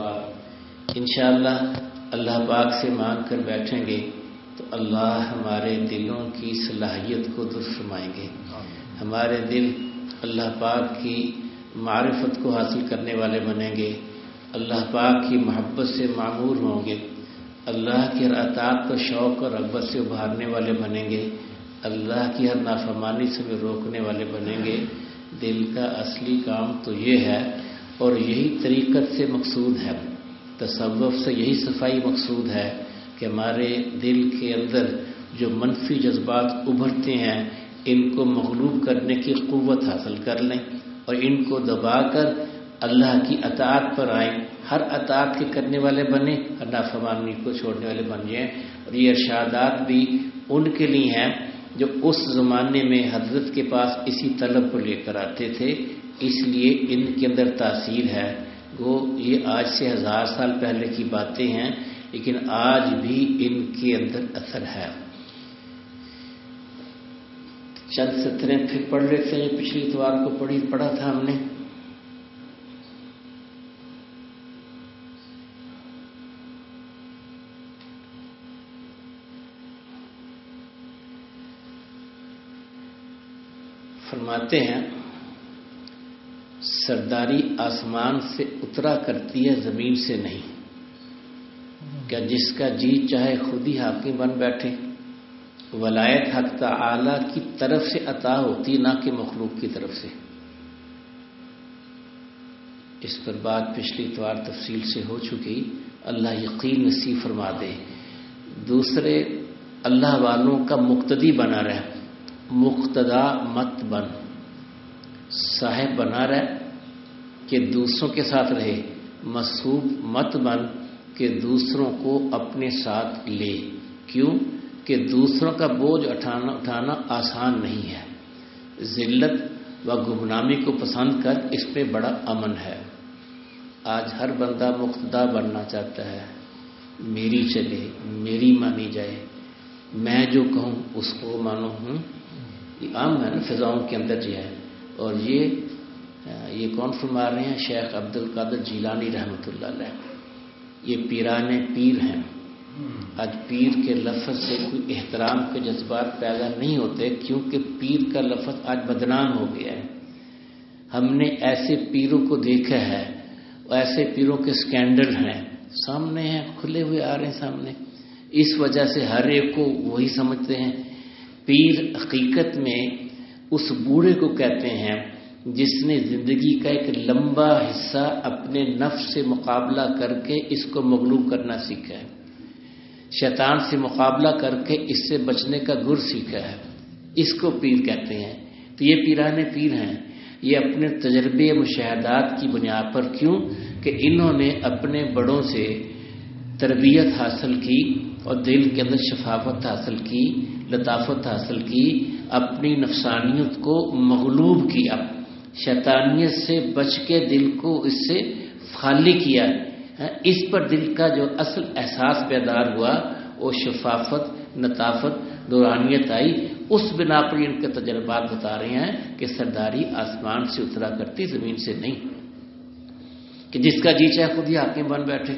بعد انشاءاللہ اللہ پاک سے مانگ کر بیٹھیں گے تو اللہ ہمارے دلوں کی صلاحیت کو درست فرمائیں گے. ہمارے دل اللہ پاک کی معرفت کو حاصل کرنے والے بنیں گے، اللہ پاک کی محبت سے معمور ہوں گے، اللہ کی ہر اطاعت کو شوق اور رغبت سے ابھارنے والے بنیں گے، اللہ کی ہر نافرمانی سے بھی روکنے والے بنیں گے. دل کا اصلی کام تو یہ ہے اور یہی طریقت سے مقصود ہے، تصوف سے یہی صفائی مقصود ہے کہ ہمارے دل کے اندر جو منفی جذبات ابھرتے ہیں ان کو مغلوب کرنے کی قوت حاصل کر لیں اور ان کو دبا کر اللہ کی اطاعت پر آئیں، ہر اطاعت کے کرنے والے بنیں، ہر نافرمانی کو چھوڑنے والے بن جائیں. اور یہ ارشادات بھی ان کے لیے ہیں جو اس زمانے میں حضرت کے پاس اسی طلب کو لے کر آتے تھے، اس لیے ان کے اندر تاثیر ہے. گو یہ آج سے 1000 سال پہلے کی باتیں ہیں لیکن آج بھی ان کے اندر اثر ہے. چند سطریں پھر پڑھ لیتے ہیں، پچھلی اتوار کو پڑھا تھا ہم نے. فرماتے ہیں سرداری آسمان سے اترا کرتی ہے زمین سے نہیں. کیا جس کا جی چاہے خود ہی حاکم بن بیٹھے؟ ولایت حق تعالی کی طرف سے عطا ہوتی نہ کہ مخلوق کی طرف سے. اس پر بات پچھلی اتوار تفصیل سے ہو چکی، اللہ یقین نصیب فرما دے. دوسرے اللہ والوں کا مقتدی بنا رہے، مقتدا مت بن، صاحب بنا رہے کہ دوسروں کے ساتھ رہے، مصحوب مت بن کہ دوسروں کو اپنے ساتھ لے. کیوں کہ دوسروں کا بوجھ اٹھانا آسان نہیں ہے. ذلت و گمنامی کو پسند کر اس پہ بڑا امن ہے. آج ہر بندہ مقتدا بننا چاہتا ہے، میری چلے، میری مانی جائے، میں جو کہوں اس کو مانو. یہ عام ہے نا فضاؤں کے اندر جو ہے. اور یہ کون فرما رہے ہیں؟ شیخ عبد القادر جیلانی رحمۃ اللہ علیہ. یہ پیران پیر ہیں. آج پیر کے لفظ سے کوئی احترام کے جذبات پیدا نہیں ہوتے کیونکہ پیر کا لفظ آج بدنام ہو گیا ہے. ہم نے ایسے پیروں کو دیکھا ہے، ایسے پیروں کے سکینڈل ہیں سامنے ہیں، کھلے ہوئے آ رہے ہیں سامنے. اس وجہ سے ہر ایک کو وہی سمجھتے ہیں. پیر حقیقت میں اس بوڑھے کو کہتے ہیں جس نے زندگی کا ایک لمبا حصہ اپنے نفس سے مقابلہ کر کے اس کو مغلوب کرنا سیکھا ہے، شیطان سے مقابلہ کر کے اس سے بچنے کا گر سیکھا ہے. اس کو پیر کہتے ہیں. تو یہ پیران پیر ہیں. یہ اپنے تجربے مشاہدات کی بنیاد پر، کیوں کہ انہوں نے اپنے بڑوں سے تربیت حاصل کی اور دل کے اندر شفافت حاصل کی، لطافت حاصل کی، اپنی نفسانیت کو مغلوب کیا، شیطانیت سے بچ کے دل کو اس سے خالی کیا. اس پر دل کا جو اصل احساس بیدار ہوا وہ شفافت، لطافت، نورانیت آئی. اس بنا پر ان کے تجربات بتا رہے ہیں کہ سرداری آسمان سے اترا کرتی زمین سے نہیں، کہ جس کا جی چاہے خود ہی حاکم بن بیٹھے.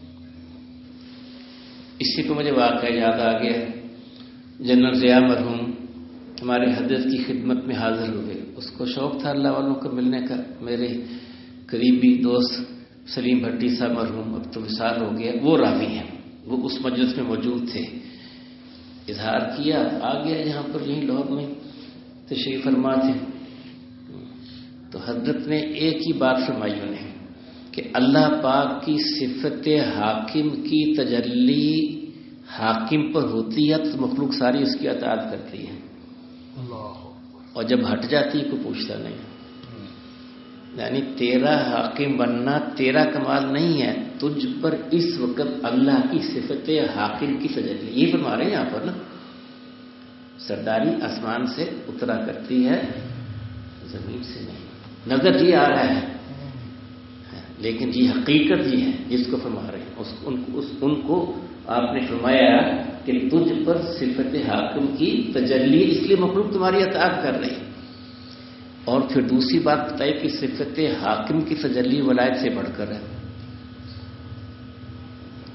اسی کو مجھے واقعہ یاد آ گیا. جنرل ضیاء مرحوم ہمارے حضرت کی خدمت میں حاضر ہوئے. اس کو شوق تھا اللہ والوں کو ملنے کا. میرے قریبی دوست سلیم بھٹی صاحب مرحوم اب تو وصال ہو گیا، وہ راوی ہیں، وہ اس مجلس میں موجود تھے. اظہار کیا، آ گیا یہاں پر، یہیں لاہور میں تشریف فرما تھے. تو حضرت نے ایک ہی بات فرمائی انہیں کہ اللہ پاک کی صفت حاکم کی تجلی حاکم پر ہوتی ہے تو مخلوق ساری اس کی اطاعت کرتی ہے، اور جب ہٹ جاتی کوئی پوچھتا نہیں. یعنی تیرا حاکم بننا تیرا کمال نہیں ہے، تجھ پر اس وقت اللہ کی صفت حاکم کی تجلی. یہ فرما رہے ہیں یہاں پر نا، سرداری آسمان سے اترا کرتی ہے زمین سے نہیں. نظر یہ آ رہا ہے لیکن یہ حقیقت یہ ہے جس کو فرما رہے ہیں. ان کو آپ نے فرمایا کہ تجھ پر صفت حاکم کی تجلی، اس لیے مخلوق تمہاری اطاعت کر رہی. اور پھر دوسری بات بتائی کہ صفت حاکم کی تجلی ولایت سے بڑھ کر ہے.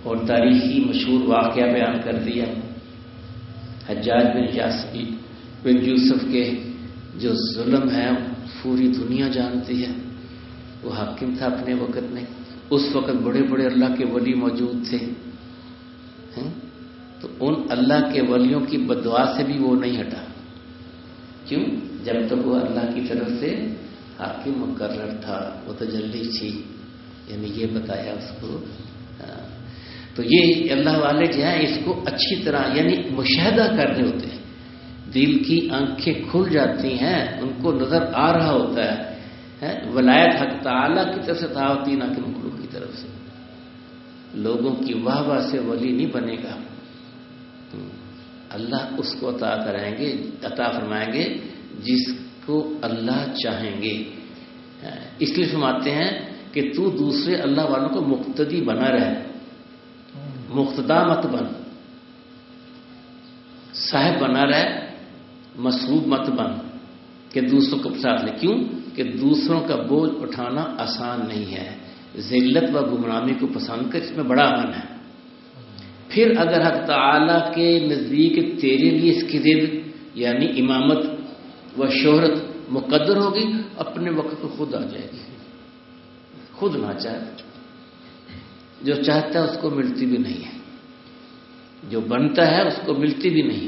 اور تاریخی مشہور واقعہ بیان کر دیا، حجاج بن یوسف کے جو ظلم ہے پوری دنیا جانتی ہے۔ وہ حاکم تھا اپنے وقت میں، اس وقت بڑے بڑے اللہ کے ولی موجود تھے، تو ان اللہ کے ولیوں کی بددعا سے بھی وہ نہیں ہٹا۔ کیوں؟ جب تک وہ اللہ کی طرف سے حاکم مقرر تھا، وہ تجلی تھی، یعنی یہ بتایا اس کو۔ تو یہ اللہ والے جو ہیں اس کو اچھی طرح یعنی مشاہدہ کرنے ہوتے ہیں، دل کی آنکھیں کھل جاتی ہیں، ان کو نظر آ رہا ہوتا ہے ولایت حق تعالیٰ کی طرف سے تھا ہوتی، نہ کہ مخلوق کی طرف سے۔ لوگوں کی واہ واہ سے ولی نہیں بنے گا، اللہ اس کو عطا فرمائیں گے جس کو اللہ چاہیں گے۔ اس لیے فرماتے ہیں کہ تو دوسرے اللہ والوں کو مقتدی بنا رہے، مقتدا مت بن، صاحب بنا رہے، مسحوب مت بن کہ دوسروں کو ساتھ لے۔ کیوں؟ کہ دوسروں کا بوجھ اٹھانا آسان نہیں ہے، ذلت و گمراہی کو پسند کر، اس میں بڑا امن ہے۔ پھر اگر حق تعالیٰ کے نزدیک تیرے لیے اس کی ضد یعنی امامت و شہرت مقدر ہوگی، اپنے وقت کو خود آ جائے گی، خود نہ چاہے، جو چاہتا ہے اس کو ملتی بھی نہیں ہے، جو بنتا ہے اس کو ملتی بھی نہیں۔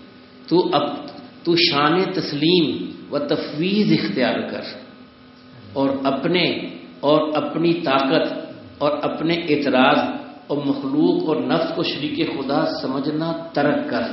تو شان تسلیم و تفویض اختیار کر، اور اپنی طاقت اور اپنے اعتراض اور مخلوق اور نفس کو شریک خدا سمجھنا ترک کر،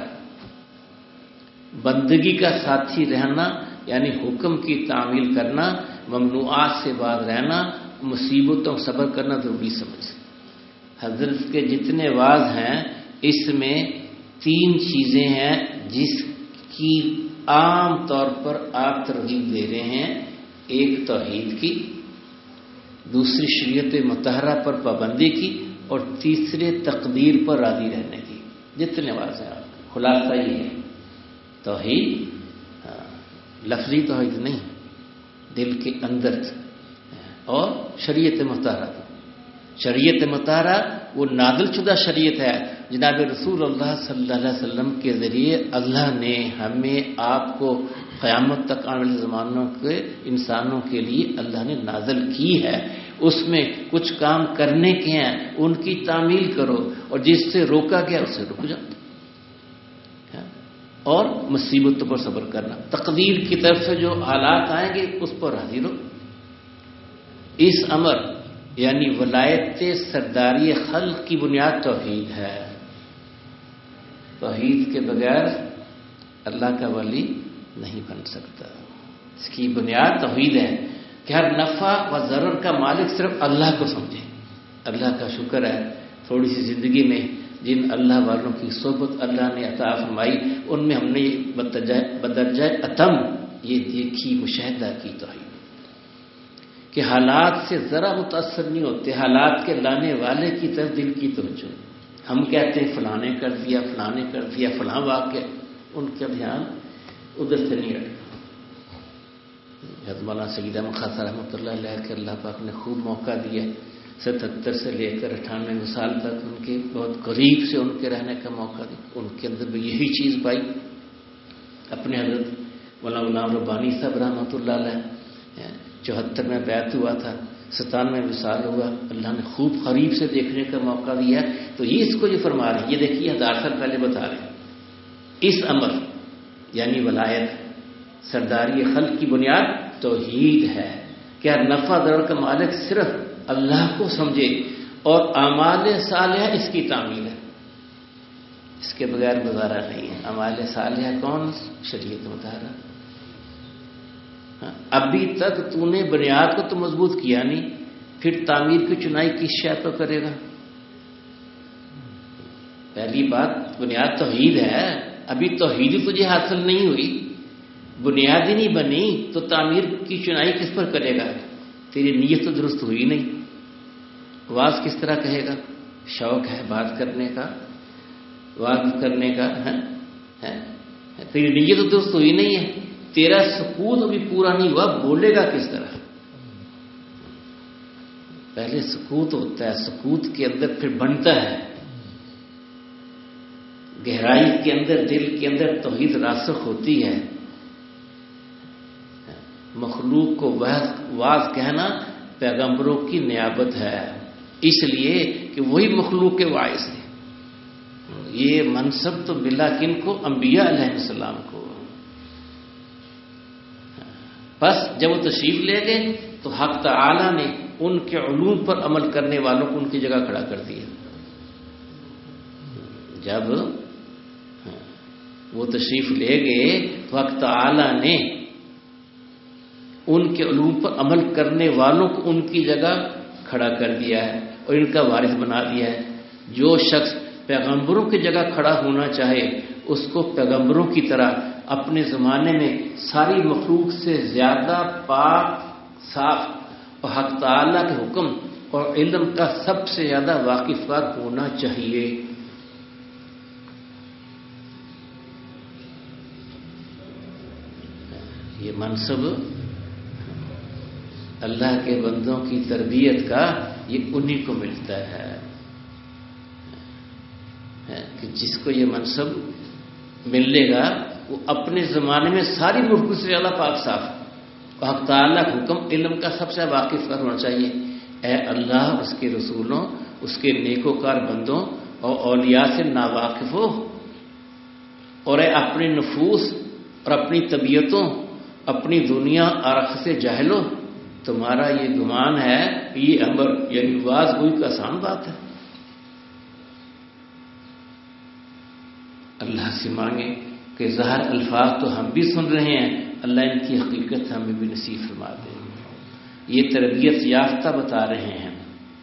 بندگی کا ساتھی رہنا یعنی حکم کی تعمیل کرنا، ممنوعات سے باز رہنا، مصیبتوں صبر کرنا ضروری سمجھ۔ حضرت کے جتنے واعظ ہیں اس میں 3 چیزیں ہیں جس کی عام طور پر آپ ترغیب دے رہے ہیں، ایک توحید کی، دوسری شریعت مطہرہ پر پابندی کی، اور تیسرے تقدیر پر راضی رہنے کی۔ جتنے واعظ ہیں آپ کا خلاصہ یہ ہے، توحید، لفظی توحید نہیں، دل کے اندر، اور شریعت مطہرہ۔ شریعت مطہرہ وہ نازل شدہ شریعت ہے، جناب رسول اللہ صلی اللہ علیہ وسلم کے ذریعے اللہ نے ہمیں آپ کو قیامت تک آنے والے زمانوں کے انسانوں کے لیے اللہ نے نازل کی ہے۔ اس میں کچھ کام کرنے کے ہیں، ان کی تعمیل کرو، اور جس سے روکا گیا اس سے رک جاؤ، اور مصیبتوں پر صبر کرنا، تقدیر کی طرف سے جو حالات آئیں گے اس پر راضی رہو۔ اس امر یعنی ولایت سرداری خلق کی بنیاد توحید ہے۔ توحید کے بغیر اللہ کا ولی نہیں بن سکتا، اس کی بنیاد توحید ہے کہ ہر نفع و ضرر کا مالک صرف اللہ کو سمجھے۔ اللہ کا شکر ہے تھوڑی سی زندگی میں جن اللہ والوں کی صحبت اللہ نے عطا فرمائی، ان میں ہم نے بدرجہ اتم یہ دیکھی، مشاہدہ کی توحید، کہ حالات سے ذرا متاثر نہیں ہوتے، حالات کے لانے والے کی طرف دل کی توجہ۔ ہم کہتے ہیں فلاں نے کر دیا، فلاں نے کر دیا، فلاں واقعہ، ان کا دھیان ادھر سے نہیں ہٹتا۔ حضرت مولانا سید احمد خان صاحب رحمۃ اللہ علیہ کے اللہ پاک نے خوب موقع دیا، 77 سے لے کر 98 سال تک ان کے بہت قریب سے ان کے رہنے کا موقع دیا، ان کے اندر بھی یہی چیز پائی۔ اپنے حضرت مولانا غلام ربانی صاحب رحمۃ اللہ علیہ 74 میں بیعت ہوا تھا، 97 میں وصال ہوا، اللہ نے خوب قریب سے دیکھنے کا موقع دیا۔ تو یہ اس کو جو فرما رہے ہیں، یہ دیکھیے 1000 سال پہلے بتا رہے ہیں، اس امر یعنی ولایت سرداری خلق کی بنیاد توحید ہے کہ ہر نفع ضرر کا مالک صرف اللہ کو سمجھے، اور اعمال صالحہ اس کی تعمیل ہے، اس کے بغیر گزارا نہیں ہے۔ اعمال صالحہ کون؟ شریعت مطہرہ۔ ابھی تک تو نے بنیاد کو تو مضبوط کیا نہیں، پھر تعمیر کی چنائی کس شے پر کرے گا؟ پہلی بات بنیاد توحید ہے، ابھی توحید تجھے حاصل نہیں ہوئی، بنیاد ہی نہیں بنی تو تعمیر کی چنائی کس پر کرے گا؟ تیری نیت تو درست ہوئی نہیں۔ واز کس طرح کہے گا؟ شوق ہے بات کرنے کا، واز کرنے کا ہے، تیری نیت تو درست ہوئی نہیں ہے، تیرا سکوت ابھی پورا نہیں ہوا، بولے گا کس طرح؟ پہلے سکوت ہوتا ہے، سکوت کے اندر پھر بنتا ہے، گہرائی کے اندر، دل کے اندر توحید راسخ ہوتی ہے، مخلوق کو واز کہنا پیغمبروں کی نیابت ہے، اس لیے کہ وہی مخلوق کے واعظ ہیں۔ یہ منصب تو ملا کن کو؟ انبیاء علیہ السلام کو۔ بس جب وہ تشریف لے گئے تو حق تعالی نے ان کے علوم پر عمل کرنے والوں کو ان کی جگہ کھڑا کر دیا۔ جب وہ تشریف لے گئے تو حق تعالی نے ان کے علوم پر عمل کرنے والوں کو ان کی جگہ کھڑا کر دیا ہے اور ان کا وارث بنا دیا ہے۔ جو شخص پیغمبروں کی جگہ کھڑا ہونا چاہے اس کو پیغمبروں کی طرح اپنے زمانے میں ساری مخلوق سے زیادہ پاک، صاف اور حق تعالیٰ کے حکم اور علم کا سب سے زیادہ واقفات ہونا چاہیے۔ یہ منصب اللہ کے بندوں کی تربیت کا یہ انہی کو ملتا ہے کہ جس کو یہ منصب ملے گا وہ اپنے زمانے میں ساری ملک سے زیادہ پاک صاف اور حق تعالیٰ کا حکم علم کا سب سے واقف ہونا چاہیے۔ اے اللہ، اس کے رسولوں، اس کے نیکوکار بندوں اور اولیاء سے ناواقف ہو، اور اے اپنے نفوس اور اپنی طبیعتوں، اپنی دنیا آرخ سے جاہل ہو، تمہارا یہ گمان ہے، یہ امر یعنی واز گوئی کا آسان بات ہے۔ اللہ سے مانگے کہ ظاہر الفاظ تو ہم بھی سن رہے ہیں، اللہ ان کی حقیقت ہمیں بھی نصیب فرما دے۔ یہ تربیت یافتہ بتا رہے ہیں،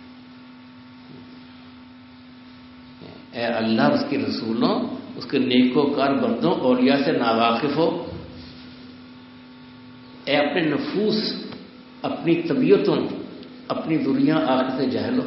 اے اللہ، اس کے رسولوں، اس کے نیکوکار بندوں، اولیاء سے ناواقف ہو، اے اپنے نفوس، اپنی طبیعتوں، اپنی دنیا آخر سے جاہل ہو۔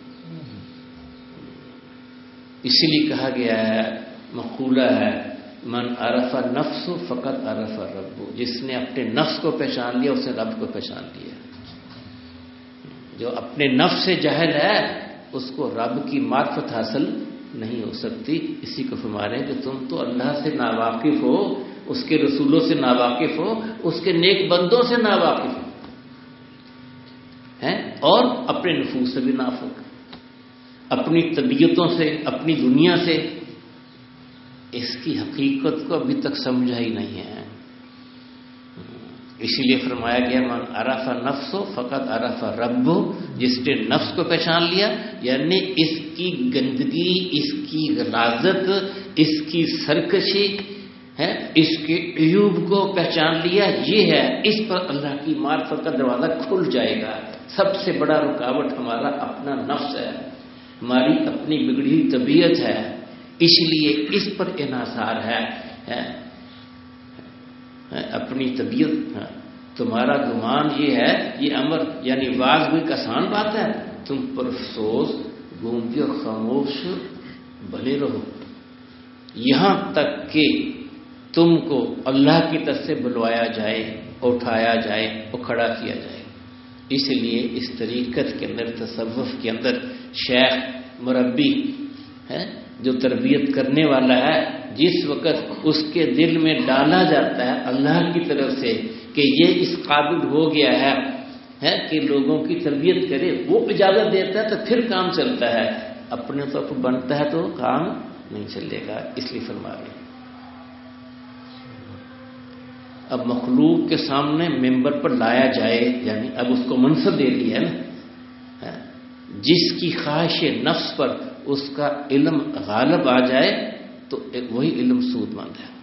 اسی لیے کہا گیا ہے، مقولہ ہے، من عرف نفس فقط عرف رب، جس نے اپنے نفس کو پہچان لیا اس نے رب کو پہچان لیا۔ جو اپنے نفس سے جاہل ہے اس کو رب کی معرفت حاصل نہیں ہو سکتی۔ اسی کو فرما رہے ہیں کہ تم تو اللہ سے ناواقف ہو، اس کے رسولوں سے ناواقف ہو، اس کے نیک بندوں سے ناواقف ہو ہیں، اور اپنے نفوس سے بھی نافرمان، اپنی طبیعتوں سے، اپنی دنیا سے۔ اس کی حقیقت کو ابھی تک سمجھا ہی نہیں ہے، اسی لیے فرمایا گیا من عرف نفس فقط عرف رب، جس نے نفس کو پہچان لیا یعنی اس کی گندگی، اس کی غلاظت، اس کی سرکشی ہے، اس کے عیوب کو پہچان لیا، یہ ہے، اس پر اللہ کی معرفت کا دروازہ کھل جائے گا۔ سب سے بڑا رکاوٹ ہمارا اپنا نفس ہے، ہماری اپنی بگڑی ہوئی طبیعت ہے، اس لیے اس پر انحصار ہے اپنی طبیعت۔ تمہارا گمان یہ ہے، یہ امر یعنی واز بھی آسان بات ہے، تم پر افسوس، گونگے اور خاموش بنے رہو یہاں تک کہ تم کو اللہ کی طرف سے بلوایا جائے، اٹھایا جائے اور کھڑا کیا جائے۔ اس لیے اس طریقت کے اندر، تصوف کے اندر، شیخ مربی ہے جو تربیت کرنے والا ہے، جس وقت اس کے دل میں ڈالا جاتا ہے اللہ کی طرف سے کہ یہ اس قابل ہو گیا ہے کہ لوگوں کی تربیت کرے، وہ اجازت دیتا ہے تو پھر کام چلتا ہے، اپنے طور پر بنتا ہے تو کام نہیں چلے گا۔ اس لیے فرما رہے ہیں اب مخلوق کے سامنے ممبر پر لایا جائے، یعنی اب اس کو منصب دے دیا ہے نا، جس کی خواہش نفس پر اس کا علم غالب آ جائے تو وہی علم سود مند ہے۔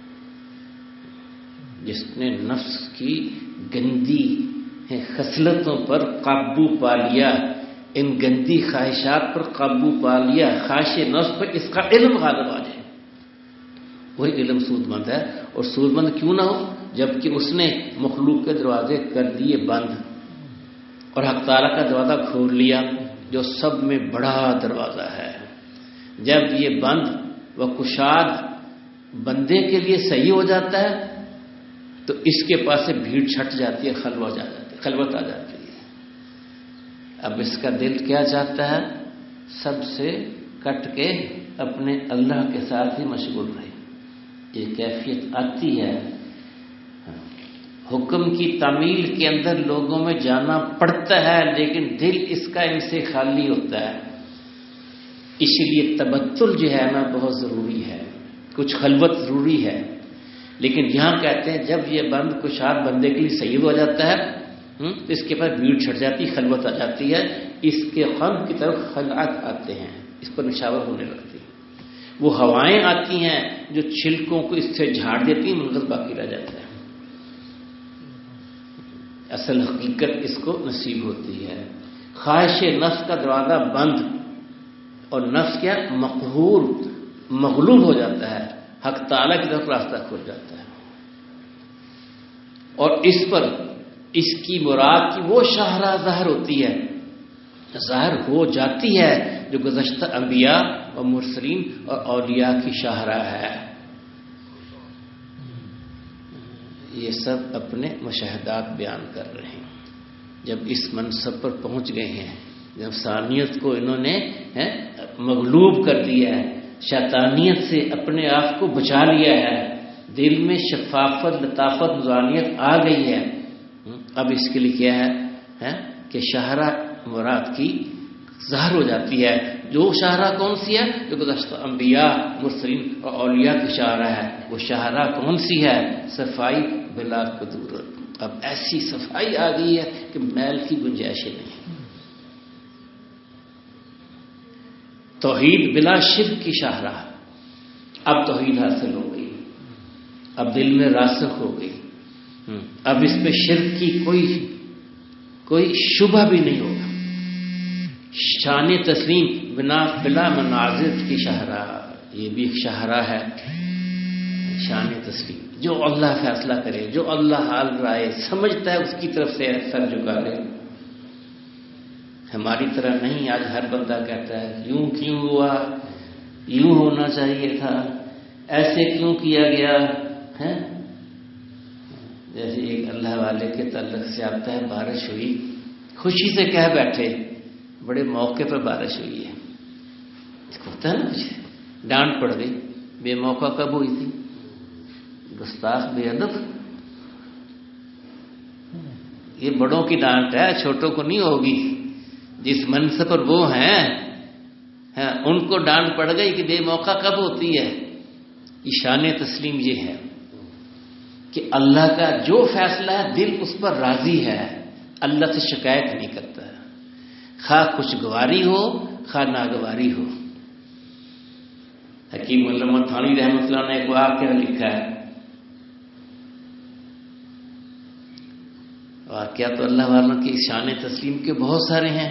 جس نے نفس کی گندی خصلتوں پر قابو پا لیا، ان گندی خواہشات پر قابو پا لیا، خواہش نفس پر اس کا علم غالب آ جائے، وہی علم سود مند ہے۔ اور سود مند کیوں نہ ہو جبکہ اس نے مخلوق کے دروازے کر دیے بند اور حق تعالیٰ کا دروازہ کھول لیا جو سب میں بڑا دروازہ ہے۔ جب یہ بند و کشاد بندے کے لیے صحیح ہو جاتا ہے تو اس کے پاس سے بھیڑ چھٹ جاتی ہے، خلوت آ جاتی ہے۔ اب اس کا دل کیا چاہتا ہے؟ سب سے کٹ کے اپنے اللہ کے ساتھ ہی مشغول رہے. یہ کیفیت آتی ہے. حکم کی تعمیل کے اندر لوگوں میں جانا پڑتا ہے لیکن دل اس کا ان سے خالی ہوتا ہے. اس لیے تبتل جو ہے نا بہت ضروری ہے. کچھ خلوت ضروری ہے. لیکن یہاں کہتے ہیں جب یہ بند کشاد بندے کے لیے سید ہو جاتا ہے تو اس کے بعد بھیڑ چھٹ جاتی، خلوت آ جاتی ہے. اس کے قلب کی طرف خلعت آتے ہیں، اس پر نشاور ہونے لگتی. وہ ہوائیں آتی ہیں جو چھلکوں کو اس سے جھاڑ دیتی ہیں، منغص باقی رہ جاتا ہے. اصل حقیقت اس کو نصیب ہوتی ہے. خواہش نفس کا دروازہ بند اور نفس کیا مقہور مغلوب ہو جاتا ہے، حق تعالیٰ کی طرف راستہ کھل جاتا ہے. اور اس پر اس کی مراد کی وہ شاہراہ ظاہر ہوتی ہے، ظاہر ہو جاتی ہے جو گزشتہ انبیاء اور مرسلین اور اولیاء کی شاہراہ ہے. یہ سب اپنے مشاہدات بیان کر رہے ہیں. جب اس منصب پر پہنچ گئے ہیں، جب ثانیت کو انہوں نے مغلوب کر دیا ہے، شیطانیت سے اپنے آپ کو بچا لیا ہے، دل میں شفافت لطافت نورانیت آ گئی ہے، اب اس کے لیے کیا ہے کہ شاہراہ مراد کی ظاہر ہو جاتی ہے. جو شاہراہ کون سی ہے؟ جو گزشتہ انبیاء مرسلین اور اولیاء کی شاہراہ ہے. وہ شاہراہ کون سی ہے؟ صفائی بلا قدورت. اب ایسی صفائی آ گئی ہے کہ میل کی گنجائش نہیں. توحید بلا شرک کی شاہراہ. اب توحید حاصل ہو گئی، اب دل میں راسخ ہو گئی. اب اس پہ شرک کی کوئی شبہ بھی نہیں ہوگا. شان تسلیم بلا منازع کی شاہراہ. یہ بھی ایک شاہراہ ہے. شان تسلیم، جو اللہ فیصلہ کرے، جو اللہ حال رائے سمجھتا ہے اس کی طرف سے سر جھکا لے. ہماری طرح نہیں. آج ہر بندہ کہتا ہے یوں کیوں ہوا، یوں ہونا چاہیے تھا، ایسے کیوں کیا گیا ہے. جیسے ایک اللہ والے کے تعلق سے آتا ہے، بارش ہوئی، خوشی سے کہہ بیٹھے بڑے موقع پر بارش ہوئی ہے. ہوتا ہے نا مجھے ڈانٹ پڑ گئی. بے موقع کب ہوئی تھی؟ گستاخ بے ادب. یہ بڑوں کی ڈانٹ ہے، چھوٹوں کو نہیں ہوگی. جس منصب پر وہ ہیں ان کو ڈانٹ پڑ گئی کہ بے موقع کب ہوتی ہے. شان تسلیم یہ ہے کہ اللہ کا جو فیصلہ ہے دل اس پر راضی ہے، اللہ سے شکایت نہیں کرتا ہے، خواہ خوشگواری ہو خواہ ناگواری ہو. حکیم علامہ تھانوی رحمۃ اللہ نے ایک واقعہ لکھا ہے. واقعہ تو اللہ والوں کی شان تسلیم کے بہت سارے ہیں.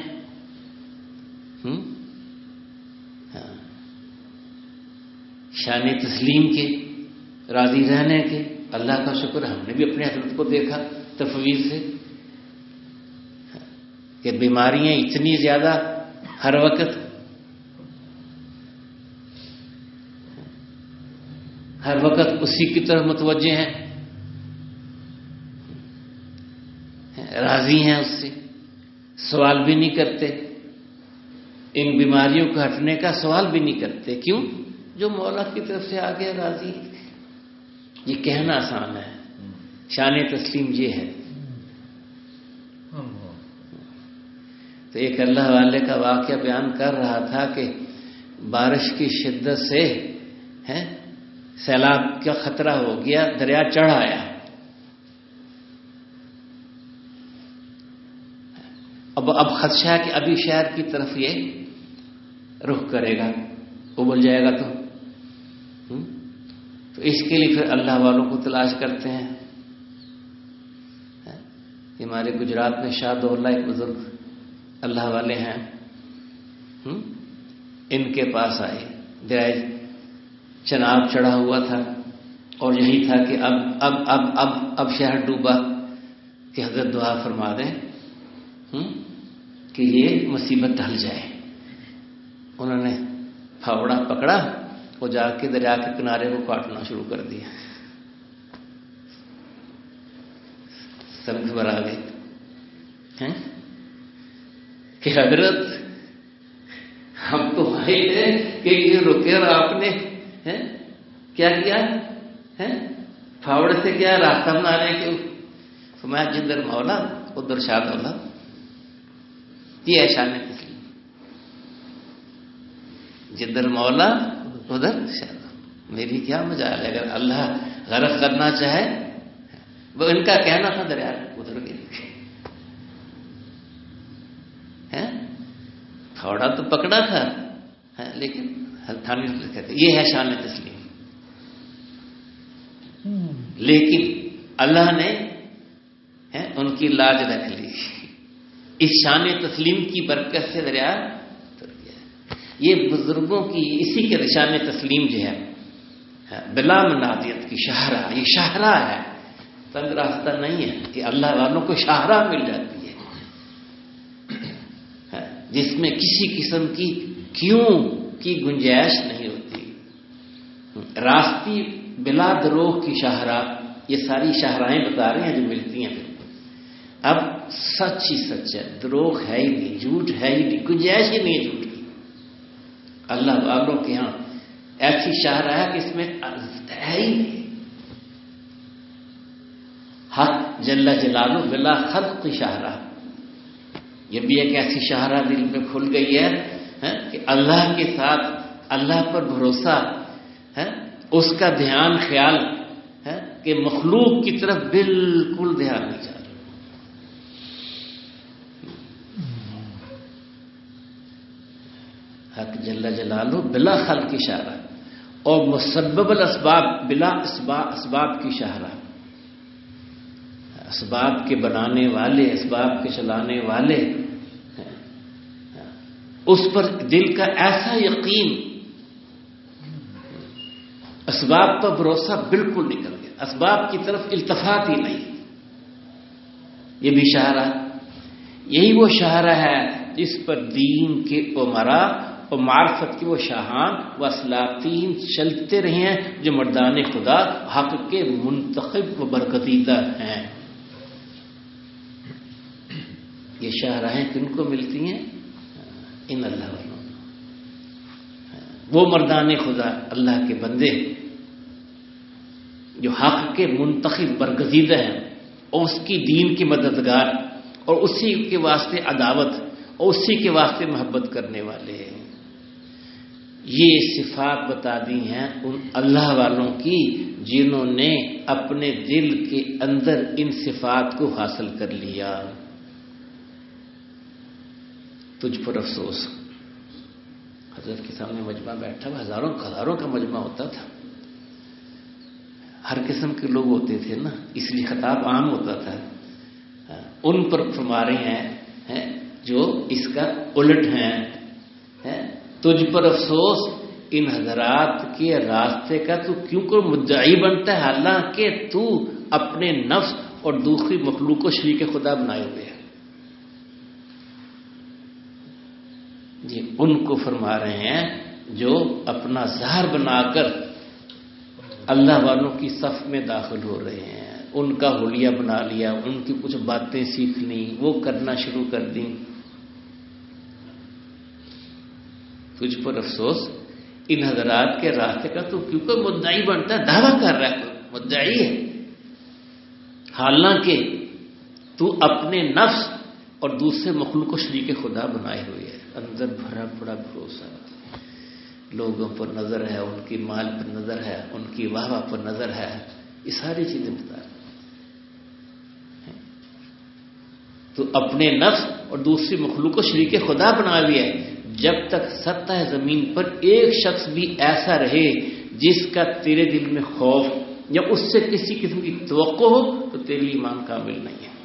شان تسلیم کے، راضی رہنے کے. اللہ کا شکر ہم نے بھی اپنے حضرت کو دیکھا تفویض سے کہ بیماریاں اتنی زیادہ ہر وقت اسی کی طرف متوجہ ہیں، راضی ہیں اس سے، سوال بھی نہیں کرتے. ان بیماریوں کو ہٹنے کا سوال بھی نہیں کرتے. کیوں؟ جو مولا کی طرف سے آ گیا راضی. یہ کہنا آسان ہے، شان تسلیم یہ ہے. تو ایک اللہ والے کا واقعہ بیان کر رہا تھا کہ بارش کی شدت سے سیلاب کا خطرہ ہو گیا، دریا چڑھ آیا. اب خدشہ ہے کہ ابھی شہر کی طرف یہ رخ کرے گا، ابل جائے گا. تو اس کے لیے پھر اللہ والوں کو تلاش کرتے ہیں. ہمارے گجرات میں شاہ دولہ ایک بزرگ اللہ والے ہیں، ان کے پاس آئے. دریا چناب چڑھا ہوا تھا اور یہی تھا کہ اب شہر ڈوبا کہ حضرت دعا فرما دیں کہ یہ مصیبت ٹل جائے. انہوں نے پھاوڑا پکڑا اور جا کے دریا کے کنارے کو کاٹنا شروع کر دیا. سمجھ بھر آ گئی کہ حضرت ہم تو آئے تھے کہ یہ رکے اور آپ نے کیا کیا پھاوڑے سے کیا راستہ بنانے کے فرمایا جدھر مولا ادھر شاہ دولا. یہ ہے شان تسلیم. جدھر مولا ادھر شاہ دولا. میری کیا مجال ہے، اگر اللہ غرق کرنا چاہے، وہ ان کا کہنا تھا دریا ادھر گئی تھوڑا تو پکڑا تھا لیکن ہلتھانی کہتے یہ ہے شان تسلیم. لیکن اللہ نے ان کی لاج رکھ لی. اس شان تسلیم کی برکت سے دریا تر گیا. یہ بزرگوں کی اسی کے شان تسلیم جو ہے بلا منادیت کی شاہراہ. یہ شاہراہ ہے، تنگ راستہ نہیں ہے کہ اللہ والوں کو شاہراہ مل جاتی ہے جس میں کسی قسم کی کیوں کی گنجائش نہیں ہوتی. راستی بلا دروغ کی شاہراہ. یہ ساری شاہراہیں بتا رہے ہیں جو ملتی ہیں. اب سچ ہی سچ ہے، دروغ ہے ہی نہیں، جھوٹ ہے ہی نہیں، گنجائش ہی نہیں ہے جھوٹ کی. اللہ والوں کے ہاں ایسی شاہراہ ہے کہ اس میں ہے ہی نہیں. حق جل جلالہ بلا خلق کی شاہراہ. یہ بھی ایک ایسی شاہراہ دل میں کھل گئی ہے کہ اللہ کے ساتھ اللہ پر بھروسہ اس کا دھیان خیال کہ مخلوق کی طرف بالکل دھیان نہیں جا رہا. حق جل جلالہ بلا خلق کی شاہراہ اور مسبب الاسباب بلا اسباب کی شاہراہ. اسباب کے بنانے والے، اسباب کے چلانے والے، اس پر دل کا ایسا یقین، اسباب پر بھروسہ بالکل نکل گیا، اسباب کی طرف التفات ہی نہیں. یہ بھی شاہراہ. یہی وہ شاہراہ ہے جس پر دین کے عمرا اور معرفت کے وہ شاہان و اسلاطین چلتے رہے ہیں جو مردان خدا حق کے منتخب و برگزیدہ ہیں. یہ شاہراہیں کن کو ملتی ہیں؟ ان اللہ والوں. وہ مردان خدا اللہ کے بندے جو حق کے منتخب برگزیدہ ہیں اور اس کی دین کی مددگار اور اسی کے واسطے عداوت اور اسی کے واسطے محبت کرنے والے ہیں. یہ صفات بتا دی ہیں ان اللہ والوں کی جنہوں نے اپنے دل کے اندر ان صفات کو حاصل کر لیا. تجھ پر افسوس. حضرت کے سامنے مجمع بیٹھا ہوا، ہزاروں کا مجمع ہوتا تھا. ہر قسم کے لوگ ہوتے تھے نا، اس لیے خطاب عام ہوتا تھا. ان پر فرما رہے ہیں جو اس کا الٹ ہیں. تجھ پر افسوس ان حضرات کے راستے کا تو کیوں کو مدعی بنتا ہے، حالانکہ تو اپنے نفس اور دوسری مخلوق کو شریک خدا بنائے ہوئے ہیں. جی ان کو فرما رہے ہیں جو اپنا زہر بنا کر اللہ والوں کی صف میں داخل ہو رہے ہیں. ان کا حلیہ بنا لیا، ان کی کچھ باتیں سیکھ لی، وہ کرنا شروع کر دیں. تجھ پر افسوس ان حضرات کے راستے کا تو کیونکہ مدعی بنتا ہے، دعویٰ کر رہا ہے مدعی ہے، حالانکہ تو اپنے نفس اور دوسرے مخلوق کو شریک خدا بنائے ہوئے ہے. اندر بھرا پڑا بھروسہ، لوگوں پر نظر ہے، ان کی مال پر نظر ہے، ان کی واہ واہ پر نظر ہے. یہ ساری چیزیں بتا رہے. تو اپنے نفس اور دوسری مخلوق کو شریک خدا بنا لیا ہے. جب تک سطح زمین پر ایک شخص بھی ایسا رہے جس کا تیرے دل میں خوف یا اس سے کسی قسم کی توقع ہو تو تیرے لیے ایمان کامل نہیں ہے.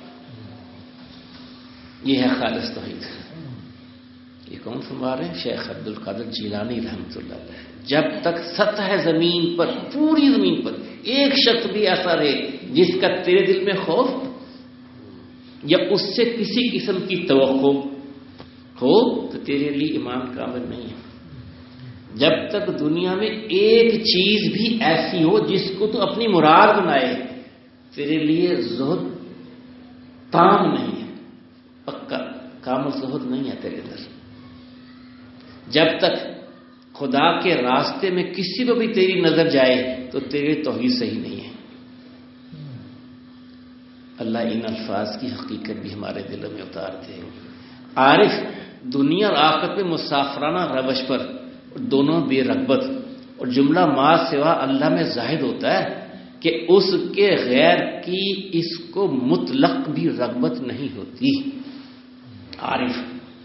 یہ ہے خالص توحید. یہ کون فرما رہے ہیں؟ شیخ عبد القادر جیلانی رحمۃ اللہ علیہ. جب تک سطح زمین پر، پوری زمین پر ایک شخص بھی ایسا رہے جس کا تیرے دل میں خوف یا اس سے کسی قسم کی توقع ہو تو تیرے لیے ایمان کامل نہیں ہے. جب تک دنیا میں ایک چیز بھی ایسی ہو جس کو تو اپنی مراد بنائے، تیرے لیے زہد تام نہیں ہے، پکا کامل زہد نہیں ہے تیرے اندر. جب تک خدا کے راستے میں کسی کو بھی تیری نظر جائے تو تیری توحید صحیح نہیں ہے. اللہ ان الفاظ کی حقیقت بھی ہمارے دلوں میں اتار دے. عارف دنیا اور آخرت میں مسافرانہ روش پر دونوں بے رغبت اور جملہ ما سوا اللہ میں زاہد ہوتا ہے کہ اس کے غیر کی اس کو مطلق بھی رغبت نہیں ہوتی. عارف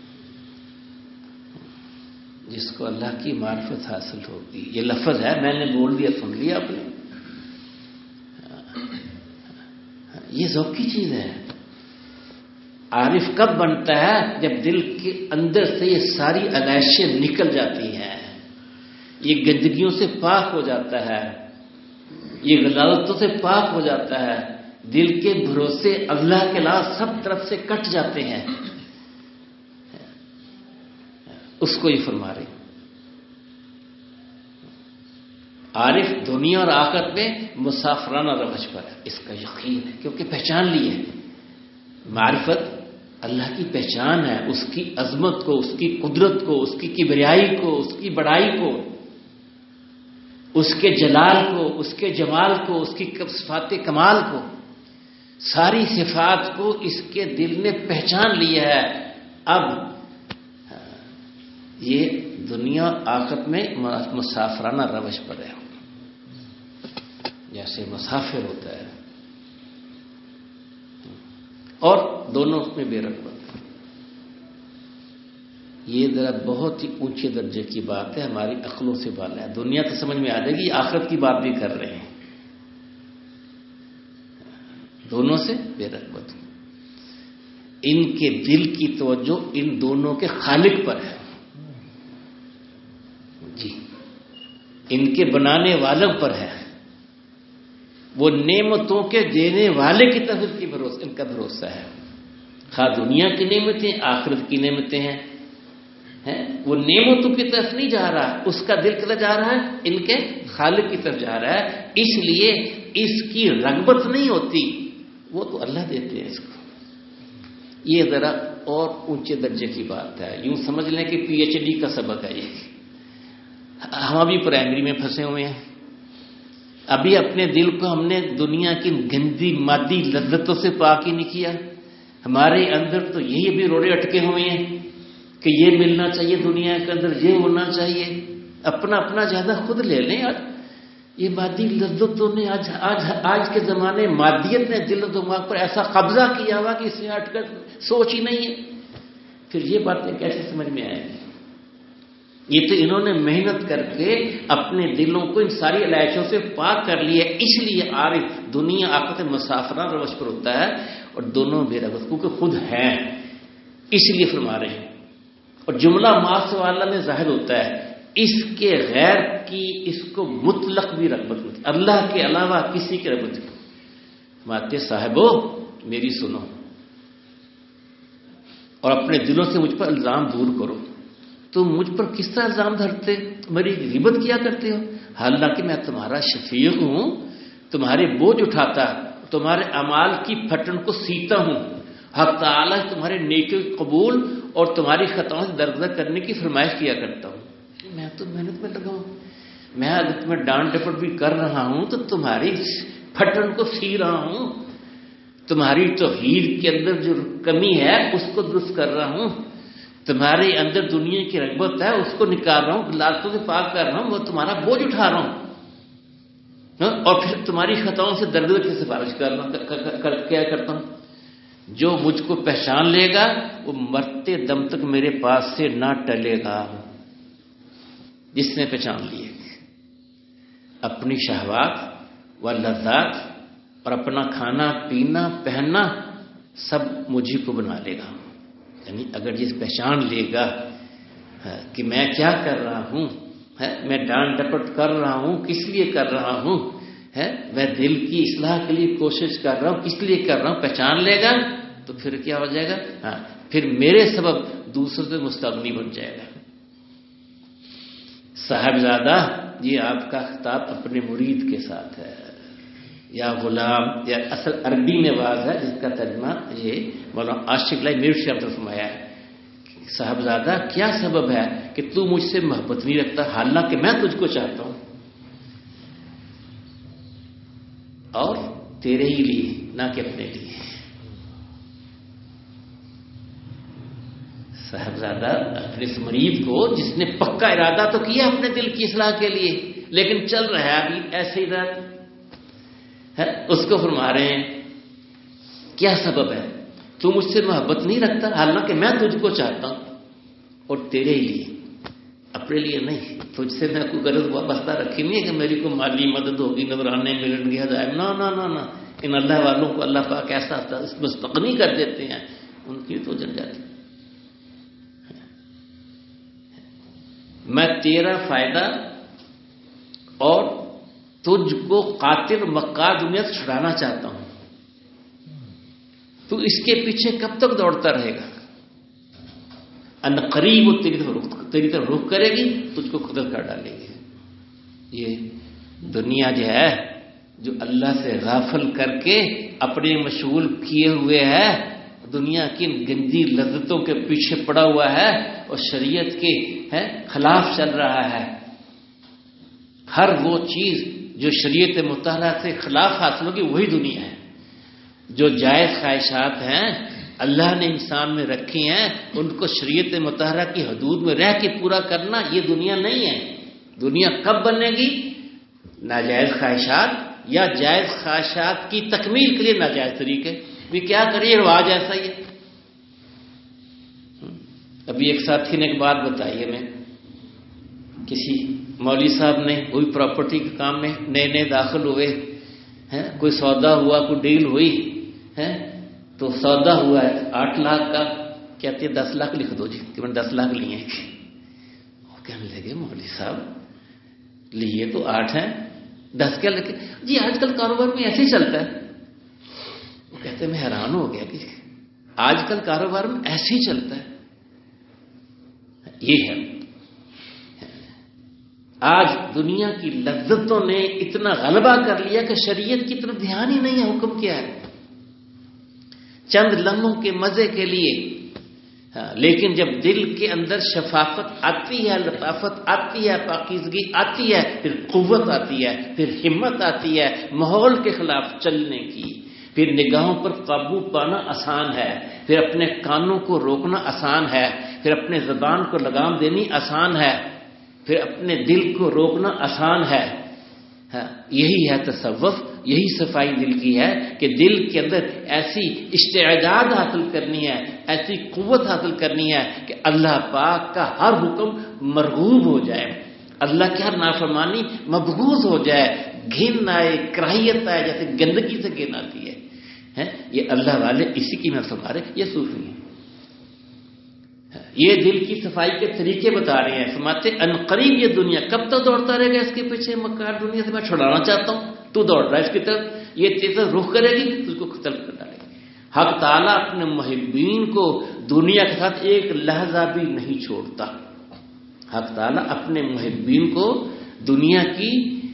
جس کو اللہ کی معرفت حاصل ہوگی. یہ لفظ ہے، میں نے بول دیا، سن لیا آپ نے. یہ ذوق کی چیز ہے. عارف کب بنتا ہے؟ جب دل کے اندر سے یہ ساری علائشیں نکل جاتی ہیں، یہ گندگیوں سے پاک ہو جاتا ہے، یہ غلاظتوں سے پاک ہو جاتا ہے، دل کے بھروسے اللہ کے علاوہ سب طرف سے کٹ جاتے ہیں. اس کو یہ فرما رہے. عارف دنیا اور آخرت میں مسافرانہ روش پر ہے، اس کا یقین ہے کیونکہ پہچان لی ہے. معرفت اللہ کی پہچان ہے، اس کی عظمت کو، اس کی قدرت کو، اس کی کبریائی کو، اس کی بڑائی کو، اس کے جلال کو، اس کے جمال کو، اس کی صفات کمال کو، ساری صفات کو اس کے دل نے پہچان لیا ہے. اب یہ دنیا آخرت میں مسافرانہ روش پر ہے، جیسے مسافر ہوتا ہے، اور دونوں میں بے رغبت. یہ ذرا بہت ہی اونچے درجے کی بات ہے، ہماری عقلوں سے بالا ہے. دنیا تو سمجھ میں آ جائے گی، آخرت کی بات بھی کر رہے ہیں. دونوں سے بے رغبت. ان کے دل کی توجہ ان دونوں کے خالق پر ہے. جی، ان کے بنانے والوں پر ہے، وہ نعمتوں کے دینے والے کی طرف ان کا بھروسہ ہے. خواہ دنیا کی نعمتیں، آخرت کی نعمتیں ہیں، وہ نعمتوں کی طرف نہیں جا رہا، اس کا دل کدھر جا رہا ہے؟ ان کے خالق کی طرف جا رہا ہے. اس لیے اس کی رغبت نہیں ہوتی، وہ تو اللہ دیتے ہیں اس کو. یہ ذرا اور اونچے درجے کی بات ہے. یوں سمجھ لیں کہ پی ایچ ڈی کا سبق ہے یہ. ہم ابھی پرائمری میں پھنسے ہوئے ہیں. ابھی اپنے دل کو ہم نے دنیا کی گندی مادی لذتوں سے پاک ہی نہیں کیا. ہمارے اندر تو یہی ابھی روڑے اٹکے ہوئے ہیں کہ یہ ملنا چاہیے، دنیا کے اندر یہ ہونا چاہیے. اپنا زیادہ خود لے لیں. یہ مادی لذتوں نے آج کے زمانے مادیت نے دل و دماغ پر ایسا قبضہ کیا ہوا کہ اس سے ہٹ کر سوچ ہی نہیں ہے. پھر یہ باتیں کیسے سمجھ میں آئیں گی؟ یہ تو انہوں نے محنت کر کے اپنے دلوں کو ان ساری علائشوں سے پاک کر لیا. اس لیے عارف دنیا آخرت مسافرانہ روش پر ہوتا ہے، اور دونوں بے رغبت کیونکہ خود ہیں، اس لیے فرما رہے ہیں. اور جملہ ما سوا اللہ میں ظاہر ہوتا ہے، اس کے غیر کی اس کو مطلق بھی رغبت ہوتی، اللہ کے علاوہ کسی کی رغبت نہیں. ماتے صاحبو میری سنو اور اپنے دلوں سے مجھ پر الزام دور کرو. تم مجھ پر کس طرح الزام دھرتے، میری غیبت کیا کرتے ہو، حالانکہ میں تمہارا شفیع ہوں، تمہارے بوجھ اٹھاتا، تمہارے اعمال کی پھٹن کو سیتا ہوں. حق تعالیٰ تمہارے نیکی قبول اور تمہاری خطاؤں سے درگزر کرنے کی فرمائش کیا کرتا ہوں. میں تو محنت میں لگا ہوں، میں اگر تمہیں ڈانٹ ڈپٹ بھی کر رہا ہوں تو تمہاری پھٹن کو سی رہا ہوں، تمہاری توحید کے اندر جو کمی ہے اس کو درست کر رہا ہوں، تمہارے اندر دنیا کی رغبت ہے اس کو نکال رہا ہوں، لالچوں سے پاک کر رہا ہوں، وہ تمہارا بوجھ اٹھا رہا ہوں، اور پھر تمہاری خطاؤں سے درگزر کی سفارش کیا کرتا ہوں. جو مجھ کو پہچان لے گا وہ مرتے دم تک میرے پاس سے نہ ٹلے گا. جس نے پہچان لیے اپنی شہوات و لذات اور اپنا کھانا پینا پہننا سب مجھے کو بنا لے گا. یعنی اگر یہ پہچان لے گا کہ میں کیا کر رہا ہوں، میں ڈانٹ ڈپٹ کر رہا ہوں، کس لیے کر رہا ہوں، میں دل کی اصلاح کے لیے کوشش کر رہا ہوں، کس لیے کر رہا ہوں، پہچان لے گا تو پھر کیا ہو جائے گا؟ پھر میرے سبب دوسروں سے مستغنی بن جائے گا. صاحبزادہ یہ آپ کا خطاب اپنے مرید کے ساتھ ہے، یا غلام، یا اصل عربی میں واضح ہے جس کا ترجمہ یہ مولانا عاشق اللہ میرشی عبد فرمایا ہے. صاحبزادہ کیا سبب ہے کہ تو مجھ سے محبت نہیں رکھتا حالانکہ میں تجھ کو چاہتا ہوں اور تیرے ہی لیے نہ کہ اپنے لیے. صاحبزادہ اپنے اس مریض کو جس نے پکا ارادہ تو کیا اپنے دل کی اصلاح کے لیے لیکن چل رہا ہے ابھی ایسے ہی ہے، اس کو فرما رہے ہیں کیا سبب ہے تو مجھ سے محبت نہیں رکھتا حالانکہ میں تجھ کو چاہتا ہوں اور تیرے ہی لیے اپنے لیے نہیں. تجھ سے میں کوئی غرض وابستہ رکھی نہیں ہے کہ میری کو مالی مدد ہوگی نظرانے ملن گے ہدایت، نہ نہ نہ نہ. ان اللہ والوں کو اللہ پاک ایسا مستغنی کر دیتے ہیں ان کی تو جل جاتی. میں تیرا فائدہ اور تجھ کو قاتل مکار دنیا سے چھڑانا چاہتا ہوں. تو اس کے پیچھے کب تک دوڑتا رہے گا؟ ان قریب وہ تیری طرف رخ کرے گی تجھ کو قتل کر ڈالے گی. یہ دنیا جو ہے جو اللہ سے غافل کر کے اپنے مشغول کیے ہوئے ہے دنیا کی گندی لذتوں کے پیچھے پڑا ہوا ہے اور شریعت کے خلاف چل رہا ہے. ہر وہ چیز جو شریعت مطالعہ سے خلاف حاصل ہوگی وہی دنیا ہے. جو جائز خواہشات ہیں اللہ نے انسان میں رکھی ہیں ان کو شریعت مطالعہ کی حدود میں رہ کے پورا کرنا یہ دنیا نہیں ہے. دنیا کب بنے گی؟ ناجائز خواہشات یا جائز خواہشات کی تکمیل کے لیے ناجائز طریقے بھی کیا کریے رواج ایسا ہی ہے. ابھی ایک ساتھی نے ایک بات بتائی ہے میں کسی مولوی صاحب نے وہی پراپرٹی کے کام میں نئے داخل ہوئے ہیں کوئی سودا ہوا کوئی ڈیل ہوئی ہے تو سودا ہوا ہے 8 لاکھ کا کہتے ہیں 10 لاکھ لکھ دو جی کہ میں 10 لاکھ لیے ہیں. وہ کہنے لگے مولوی صاحب لیے تو 8 ہیں 10 کیا لکھے جی آج کل کاروبار میں ایسے ہی چلتا ہے. وہ کہتے ہیں میں حیران ہو گیا کہ آج کل کاروبار میں ایسے ہی چلتا ہے. یہ ہے آج دنیا کی لذتوں نے اتنا غلبہ کر لیا کہ شریعت کی طرف دھیان ہی نہیں ہے. حکم کیا ہے؟ چند لمحوں کے مزے کے لیے. لیکن جب دل کے اندر شفافت آتی ہے لطافت آتی ہے پاکیزگی آتی ہے پھر قوت آتی ہے پھر ہمت آتی ہے ماحول کے خلاف چلنے کی. پھر نگاہوں پر قابو پانا آسان ہے پھر اپنے کانوں کو روکنا آسان ہے پھر اپنے زبان کو لگام دینی آسان ہے پھر اپنے دل کو روکنا آسان ہے. یہی ہے تصوف یہی صفائی دل کی ہے کہ دل کے اندر ایسی استعداد حاصل کرنی ہے ایسی قوت حاصل کرنی ہے کہ اللہ پاک کا ہر حکم مرغوب ہو جائے اللہ کی ہر نافرمانی مبغوض ہو جائے گھن آئے کراہیت آئے جیسے گندگی سے گھن آتی ہے. یہ اللہ والے اسی کی میں فرما رہے یہ صوفی ہیں. یہ دل کی صفائی کے طریقے بتا رہے ہیں. فرماتے ان قریب یہ دنیا کب تک دوڑتا رہے گا اس کے پیچھے مکار دنیا سے میں چھڑانا چاہتا ہوں تو دوڑ رہا ہے اس کی طرف یہ تیز رخ کرے گی تو اس کو قتل کر ڈالے گی. حق تعالیٰ اپنے محبین کو دنیا کے ساتھ ایک لحظہ بھی نہیں چھوڑتا. حق تعالیٰ اپنے محبین کو دنیا کی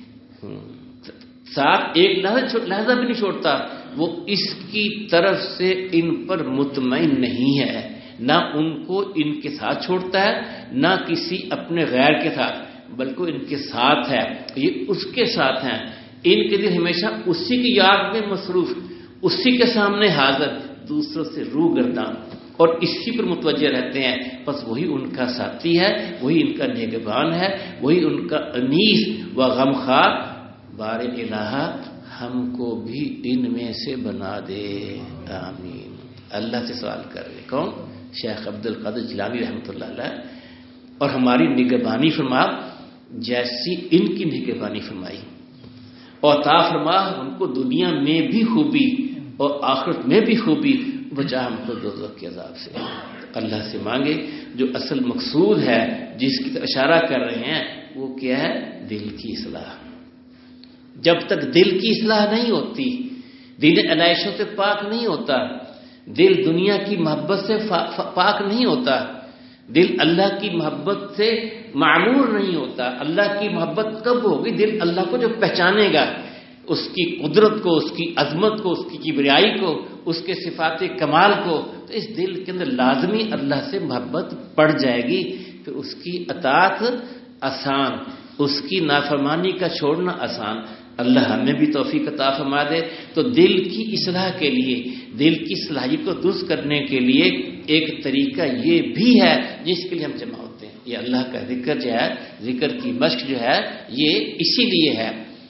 ساتھ ایک لحظہ بھی نہیں چھوڑتا. وہ اس کی طرف سے ان پر مطمئن نہیں ہے نہ ان کو ان کے ساتھ چھوڑتا ہے نہ کسی اپنے غیر کے ساتھ بلکہ ان کے ساتھ ہے. یہ اس کے ساتھ ہیں ان کے دل ہمیشہ اسی کی یاد میں مصروف اسی کے سامنے حاضر دوسروں سے روح گردان اور اسی پر متوجہ رہتے ہیں. بس وہی ان کا ساتھی ہے وہی ان کا نگہبان ہے وہی ان کا انیس و غمخوار. بار الہ ہم کو بھی ان میں سے بنا دے آمین. اللہ سے سوال کر رہے کون؟ شیخ عبد القادر جیلانی رحمۃ اللہ علیہ. اور ہماری نگہبانی فرما جیسی ان کی نگہبانی فرمائی اور عطا فرما ان کو دنیا میں بھی خوبی اور آخرت میں بھی خوبی بچا ہم کو دوزخ کے عذاب سے. اللہ سے مانگے جو اصل مقصود ہے جس کی طرف اشارہ کر رہے ہیں وہ کیا ہے؟ دل کی اصلاح. جب تک دل کی اصلاح نہیں ہوتی دل علائشوں سے پاک نہیں ہوتا دل دنیا کی محبت سے پاک نہیں ہوتا دل اللہ کی محبت سے معمور نہیں ہوتا. اللہ کی محبت کب ہوگی؟ دل اللہ کو جو پہچانے گا اس کی قدرت کو اس کی عظمت کو اس کی کبریائی کو اس کے صفات کمال کو تو اس دل کے اندر لازمی اللہ سے محبت پڑ جائے گی. پھر اس کی اطاعت آسان، اس کی نافرمانی کا چھوڑنا آسان. اللہ ہمیں بھی توفیق عطا فرما دے. تو دل کی اصلاح کے لیے، دل کی صلاحیت کو درست کرنے کے لیے ایک طریقہ یہ بھی ہے جس کے لیے ہم جمع ہوتے ہیں. یہ اللہ کا ذکر جو ہے، ذکر کی مشق جو ہے، یہ اسی لیے ہے.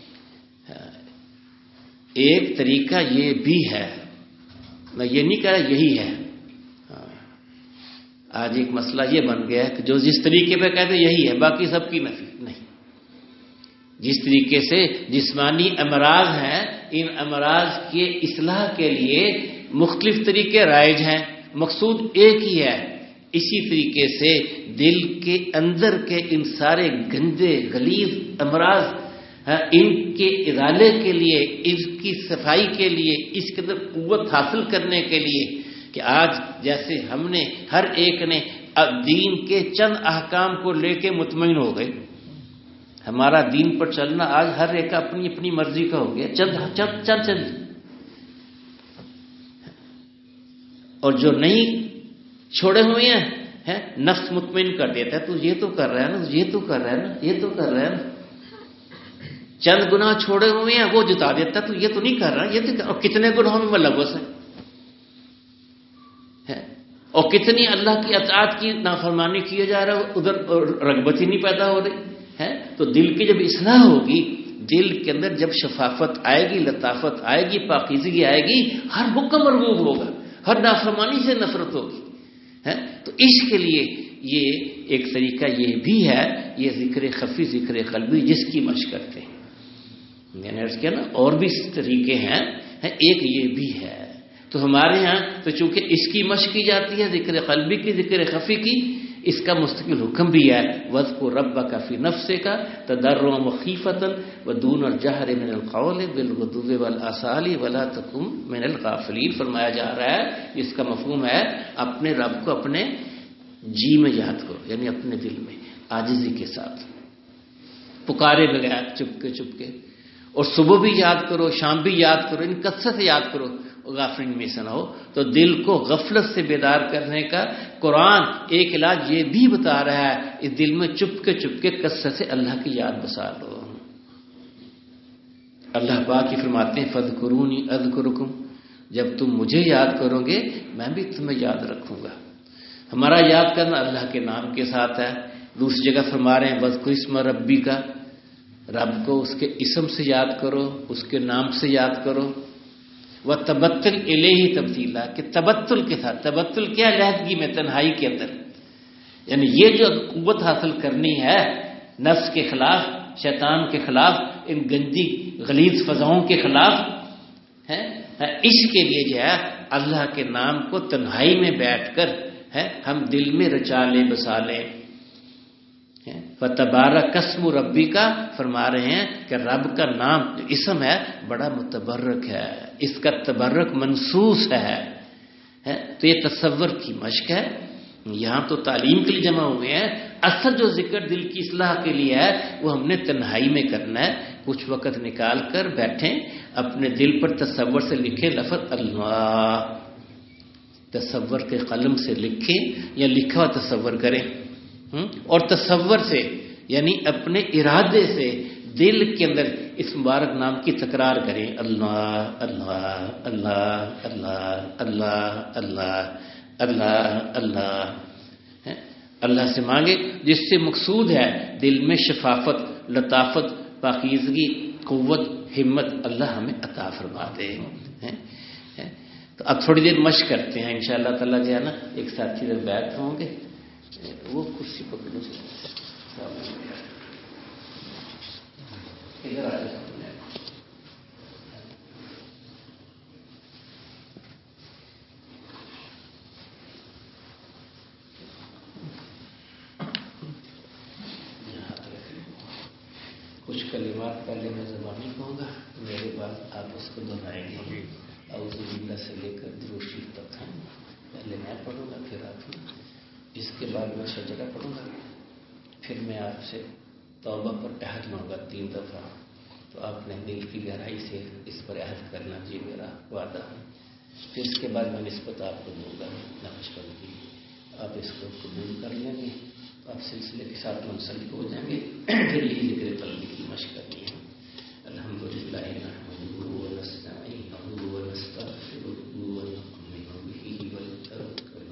ایک طریقہ یہ بھی ہے، میں یہ نہیں کہہ رہا یہی ہے. آج ایک مسئلہ یہ بن گیا ہے کہ جو جس طریقے پہ کہتے یہی ہے، باقی سب کی نفی نہیں. جس طریقے سے جسمانی امراض ہیں، ان امراض کے اصلاح کے لیے مختلف طریقے رائج ہیں، مقصود ایک ہی ہے. اسی طریقے سے دل کے اندر کے ان سارے گندے غلیظ امراض، ان کے ازالے کے لیے، اس کی صفائی کے لیے، اس کے اندر قوت حاصل کرنے کے لیے کہ آج جیسے ہم نے ہر ایک نے دین کے چند احکام کو لے کے مطمئن ہو گئے. ہمارا دین پر چلنا آج ہر ایک اپنی اپنی مرضی کا ہو گیا، چند. اور جو نہیں چھوڑے ہوئے ہیں نفس مطمئن کر دیتا ہے، تو یہ تو کر رہا ہے نا، یہ تو کر رہا ہے نا، یہ تو کر رہا ہے نا. چند گناہ چھوڑے ہوئے ہیں وہ جتا دیتا ہے، تو یہ تو نہیں کر رہا، یہ تو کر. اور کتنے گناہوں میں ملوث ہے، اور کتنی اللہ کی اطاعت کی نافرمانی کیے جا رہا ہے، ادھر رغبت ہی نہیں پیدا ہو رہی ہے. تو دل کی جب اصلاح ہوگی، دل کے اندر جب شفافت آئے گی، لطافت آئے گی، پاکیزگی آئے گی، ہر حکم مرغوب ہوگا، ہر نافرمانی سے نفرت ہوگی. تو اس کے لیے یہ ایک طریقہ یہ بھی ہے، یہ ذکر خفی، ذکر قلبی جس کی مشق کرتے ہیں. میں نے عرض کیا نا اور بھی طریقے ہیں، ایک یہ بھی ہے. تو ہمارے ہاں تو چونکہ اس کی مشق کی جاتی ہے، ذکر قلبی کی، ذکر خفی کی، اس کا مستقل حکم بھی ہے. وَاذْكُرْ رَبَّكَ فِي نَفْسِكَ تَضَرُّعًا وَخِيفَةً وَدُونَ الْجَهْرِ مِنَ الْقَوْلِ بِالْغُدُوِّ وَالْآصَالِ وَلَا تَكُن مِنَ الْغَافِلِينَ. فرمایا جا رہا ہے، اس کا مفہوم ہے اپنے رب کو اپنے جی میں یاد کرو، یعنی اپنے دل میں عاجزی کے ساتھ، پکارے بغیر، چپ کے. اور صبح بھی یاد کرو، شام بھی یاد کرو، ان کثرت سے یاد کرو، غافلین میں سے نہ ہو. تو دل کو غفلت سے بیدار کرنے کا قرآن ایک علاج یہ بھی بتا رہا ہے، اس دل میں چپ کے کثرت سے اللہ کی یاد بسا لو. اللہ پاک ہی فرماتے ہیں فَاذْكُرُونِي أَذْكُرُكُمْ، جب تم مجھے یاد کرو گے میں بھی تمہیں یاد رکھوں گا. ہمارا یاد کرنا اللہ کے نام کے ساتھ ہے. دوسری جگہ فرما رہے ہیں وَاذْكُرِ اسْمَ رَبِّكَ، رب کو اس کے اسم سے یاد کرو، اس کے نام سے یاد کرو. وَتَبَتَّلْ إِلَيْهِ تَبْتِيلًا، کہ تبتل کے ساتھ، تبتل کیا لہذگی میں، تنہائی کے اندر، یعنی یہ جو قوت حاصل کرنی ہے نفس کے خلاف، شیطان کے خلاف، ان گندی غلیظ فضاؤں کے خلاف ہے، اس کے لیے جو ہے اللہ کے نام کو تنہائی میں بیٹھ کر ہم دل میں رچا لیں، بسا لیں. فَتَبَارَكَ اسْمُ رَبِّكَ فرما رہے ہیں کہ رب کا نام جو اسم ہے بڑا متبرک ہے، اس کا تبرک منصوص ہے. تو یہ تصور کی مشق ہے. یہاں تو تعلیم کے لیے جمع ہوئے ہیں، اصل جو ذکر دل کی اصلاح کے لیے ہے وہ ہم نے تنہائی میں کرنا ہے. کچھ وقت نکال کر بیٹھیں، اپنے دل پر تصور سے لکھیں لفظ اللہ، تصور کے قلم سے لکھیں یا لکھا ہوا تصور کریں، اور تصور سے یعنی اپنے ارادے سے دل کے اندر اس مبارک نام کی تکرار کریں، اللہ اللہ اللہ اللہ اللہ اللہ اللہ اللہ. اللہ سے مانگے جس سے مقصود ہے دل میں شفافت، لطافت، پاکیزگی، قوت، ہمت اللہ ہمیں عطا فرما دے. تو اب تھوڑی دیر مشق کرتے ہیں انشاءاللہ تعالیٰ جو ہے نا. ایک ساتھی ادھر بیٹھ ہوں گے، وہ کرسی پکڑو سے ادھر آ جائے. کچھ کلمات پہلے میں زبانی کہوں گا، میرے بعد آپ اس کو دہرائیں گے. اعوذ باللہ سے لے کر درود شریف تک ہیں، پہلے میں پڑھوں گا پھر آپ. اس کے بعد میں شجرہ پڑھوں گا، پھر میں آپ سے توبہ پر عہد لوں گا 3 دفعہ. تو آپ نے دل کی گہرائی سے اس پر عہد کرنا، جی میرا وعدہ ہے پھر اس کے بعد میں نسبت آپ کو دوں گا نقش بندی، آپ اس کو قبول کر لیں گے تو آپ سلسلے کے ساتھ منسلک ہو جائیں گے. پھر یہی ذکر قلبی کی مشق کرنی ہے. الحمدللہ نحمدہ ونستعینہ ونستغفرہ ونؤمن بہ ونتوکل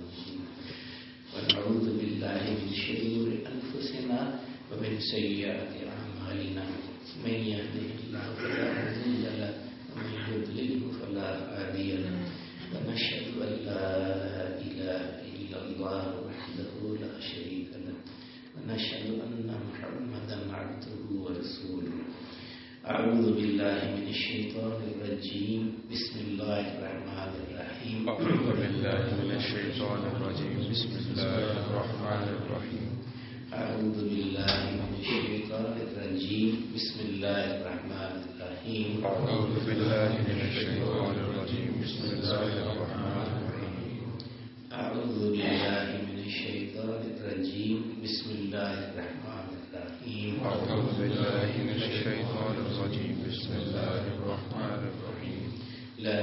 علیہ ونعوذ باللہ من شرور انفسنا ومن سیئات اعمالنا من یهده اللہ فلا مضل له ومن یضلل فلا هادی له ونشهد ان لا اله الا اللہ وحده لا شریک له ونشهد ان محمدا عبده ورسوله. اعوذ باللہ من الشیطان الرجیم بسم اللہ الرحمن الرحیم. اعوذ باللہ من الشیطان الرجیم بسم اللہ الرحمن الرحیم. اعوذ باللہ من الشیطان الرجیم بسم اللہ الرحمن الرحیم. اعوذ باللہ من الشیطان الرجیم بسم اللہ الرحمن الرحیم. اعوذ باللہ من الشیطان الرجیم بسم اللہ الرحمن الرحیم. اعوذ باللہ من الشیطان الرجیم بسم اللہ الرحمن الرحیم. لا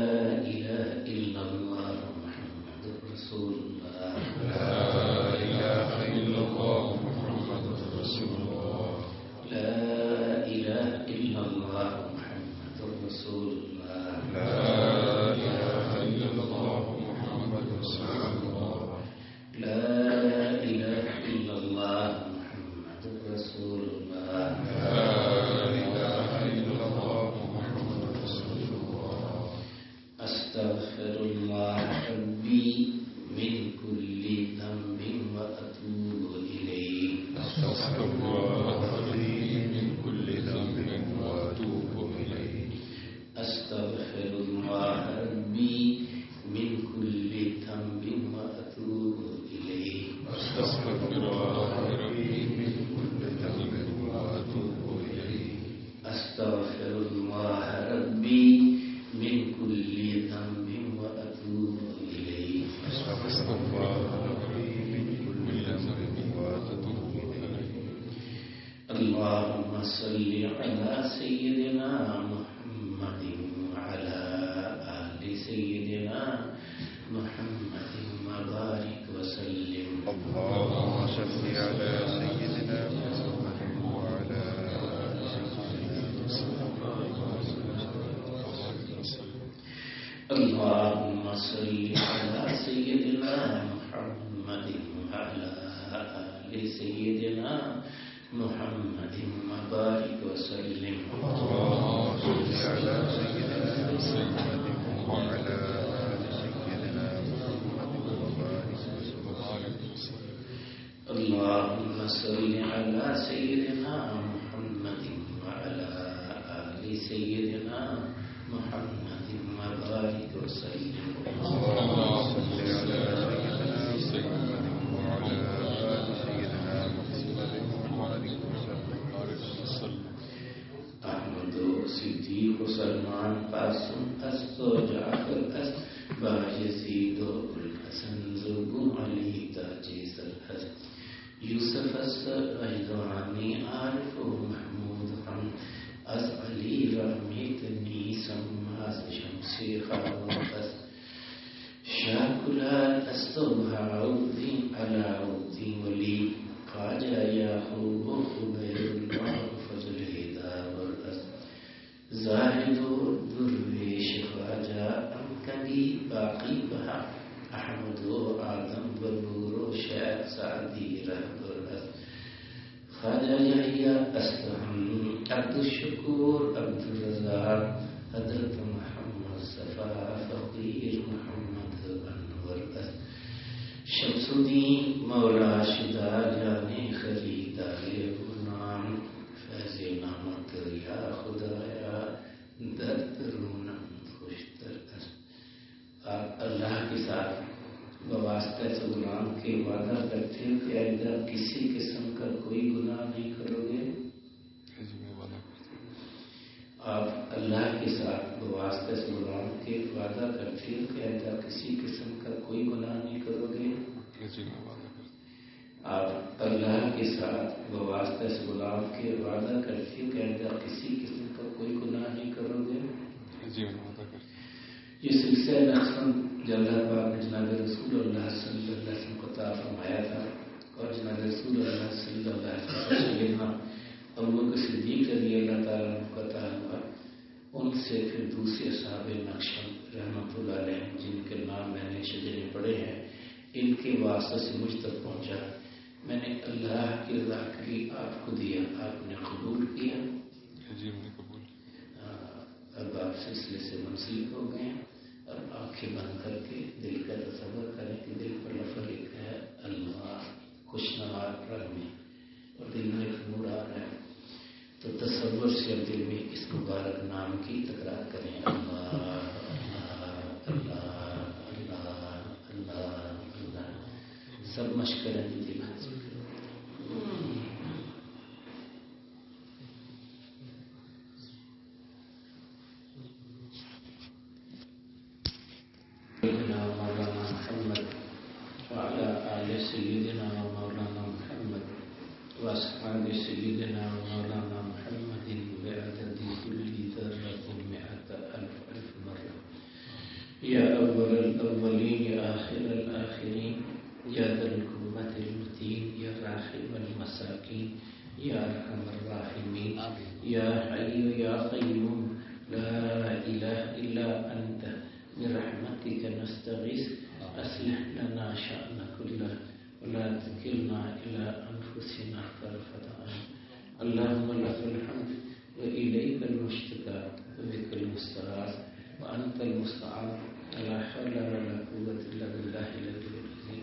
الہ الا اللہ محمد رسول اللہ. لا الہ الا اللہ محمد رسول اللہ. لا الہ الا اللہ محمد رسول اللہ. لا الہ الا اللہ محمد رسول اللہ. لا الہ الا اللہ محمد رسول اللہ. لا الہ الا اللہ محمد رسول اللہ. استغفر اللہ ربی من کل ذنب واتوب الیہ. استغفر اللہ ربی من کل ذنب واتوب الیہ. استغفر اللہ ربی من کل ذنب واتوب الیہ. استغفر اللہ ربی من کل ذنب واتوب الیہ. استغفر اللہ ربی من کل ذنب واتوب الیہ. استغفر اللہ ربی من کل ذنب واتوب الیہ. اللهم صل على سيدنا محمد وعلى آل سيدنا محمد وبارك وسلم. اللهم صل على سيدنا محمد وعلى آل سيدنا اللهم صل على سيدنا محمد وعلى آل سيدنا محمد وبارك وسلم. اللهم صل على سيدنا محمد وعلى آل سيدنا محمد وبارك وسلم. اللهم صل على سيدنا محمد وعلى آل سيدنا محمد وبارك وسلم. اللهم صل على سيدنا محمد وعلى آل سيدنا محمد وبارك وسلم. احمد و صدیق و سلمان قاسم است و جعفر است باجزید و الحسن زبو علی تاج سر است. یوسف است رضوانی عارف و محمود هم از علی رحمت نیسم از شمس خواهد است. شاکلات است و بهاودین علاودین ولی خواجہ یعقوب و عبید اللہ فضل داور است. زاہد و درویش خواجہ امکدی باقی بہا احمد و آدم بلور و شیخ سعدی رہبر است. خواجہ یحییٰ است ہم عبدالشکور عبدالرزاق حضرت محمد صفا فقیر محمد انور است. شمس الدین مولا شدہ جانے خریدار غلام فیض نامت یا خدایا درد رونم خوشتر است. آپ اللہ کے ساتھ بواسطہ سے غلام کے وعدہ کرتے ہو کہ آئندہ کسی قسم کا کوئی گناہ نہیں کرو گے. آپ اللہ کے ساتھ بواسطہ سے غلام کے وعدہ کرتے ہو کہ آئندہ کسی قسم کا کوئی گناہ نہیں کرو گے. آپ اللہ کے ساتھ بواسطہ سے غلام کے وعدہ کرتے ہو کہ آئندہ کسی قسم کا کوئی گناہ نہیں کرو گے. یہ سلسلہ نقصان جو اللہ پاک نے جناب رسول اللہ صلی اللہ علیہ وسلم کو عطا فرمایا تھا اور جناب رسول اللہ صلی اللہ علیہ وسلم سیدنا ابوبکر صدیق رضی اللہ تعالیٰ عنہ کو عطا ہوا، ان سے پھر دوسرے اصحاب نقشبند رحمۃ اللہ علیہ جن کے نام میں نے شجرے پڑھے ہیں، ان کے واسطے سے مجھ تک پہنچا. میں نے اللہ کی رضا کے لیے آپ کو دیا، آپ نے قبول کیا. جی میں نے قبول. اب آپ سلسلے سے منسلک ہو گئے ہیں. اب آنکھیں بند کر کے دل کا تصور کریں کہ دل پر لفظ لکھا ہے اللہ خوشنوار رنگ میں اور دل میں ایک نور آ رہا ہے، تو تصور سے اب دل میں اس مبارک نام کی تکرار کریں اللہ اللہ اللہ اللہ اللہ. سب مشق کریں دل میں. مولانا محمد وعلى آل سيدنا ومولانا محمد وأصحاب سيدنا ومولانا محمد بعدد كل ذرة 100,000 مرة. يا أول الأولين يا آخر الآخرين يا ذا القوة المتين يا راحم المساكين يا أرحم الراحمين يا حي يا قيوم لا إله إلا أنت برحمتك نستغيث أصلح لنا شأن كله ولا تكلنا إلى أنفسنا طرفة عين. اللهم لك الحمد وإليك المشتكى وبك المستعان وأنت المستعان لا حول ولا قوة إلا بالله العلي العظيم.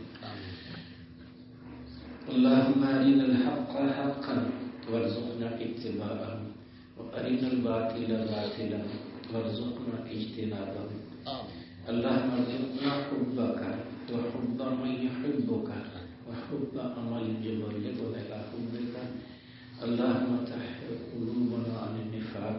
اللهم أرنا الحق حقا وارزقنا اتباعه وأرنا الباطل باطلا وارزقنا اجتنابه. اللهم ارزقنا حبك وحب من يحبك وحب عمل يبلغنا إلى حبك. اللهم طهر قلوبنا عن النفاق،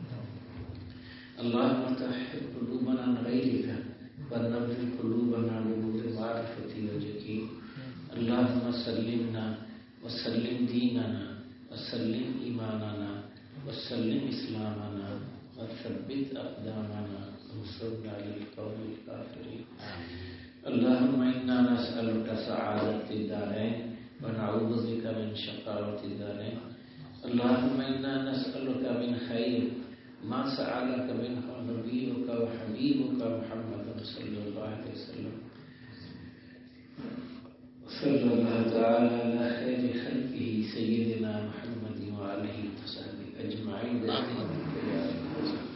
اللهم طهر قلوبنا عن غيرك ونور قلوبنا بنور معرفة واليقين. اللهم سلمنا وسلم ديننا وسلم إيماننا وسلم إسلامنا وثبت أقدامنا وانصرنا على القوم الكافرين. اللهم إنا نسألك سعادة الدارين ونعوذ بك من شقاوة الدارين. اللهم إنا نسألك من خير ما سألك منه نبيك وحبيبك محمد صلى الله عليه وسلم. صلى الله تعالى على خير خلقه سيدنا محمد وعليه وصحبه أجمعين.